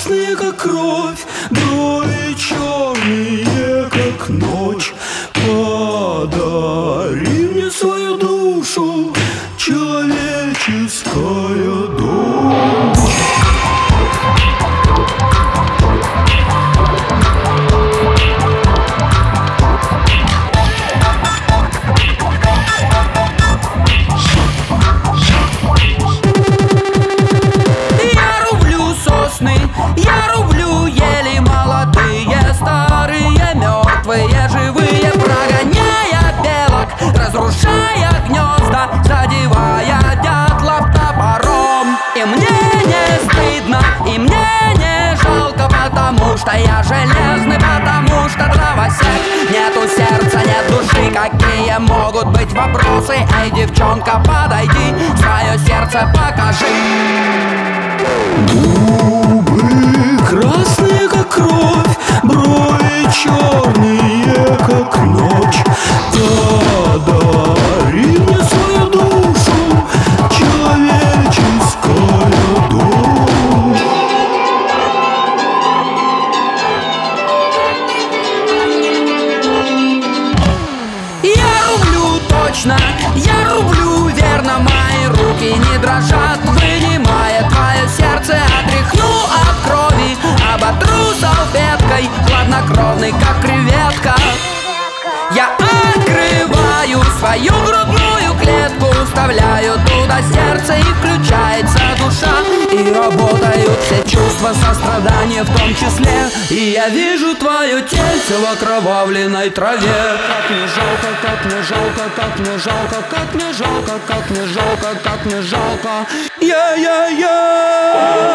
красные, как кровь, брови черные, как ночь. Подари мне свою душу, человеческая дочь. Я рублю ели молодые, старые, мертвые, живые, прогоняя белок, разрушая гнезда, задевая дятлов топором. И мне не стыдно, и мне не жалко, потому что я железный, потому что дровосек. Нету сердца, нет души, какие могут быть вопросы? Эй, девчонка, подойди, свое сердце покажи. Губы красные, как кровь, брови черные, как ночь. Подари мне свою душу, человеческая дочь. Я рублю точно, я рублю верно, мои руки не дрожат, вынимая твое сердце, отряхну от крови, оботру салфеткой, хладнокровный, как креветка. Я открываю свою грудную клетку, вставляю туда сердце, и включается душа, и работают все чувства сострадания в том числе. И я вижу твое тельце в окровавленной траве. Как мне жалко, как мне жалко, как мне жалко, как мне жалко, как мне жалко, как мне жалко. Я-я-я.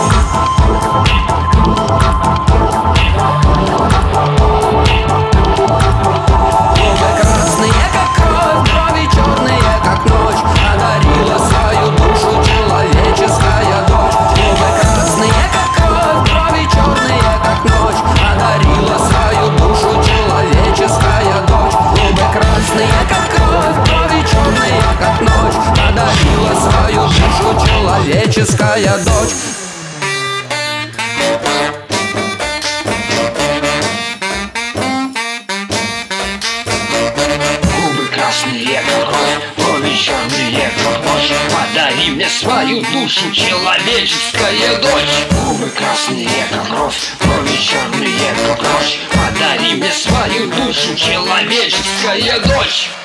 Человеческая дочь. Губы красные, как кровь, брови черные, как ночь. Подари мне свою душу, человеческая дочь. Губы красные, как кровь, брови черные, как ночь. Подари мне свою душу, человеческая дочь.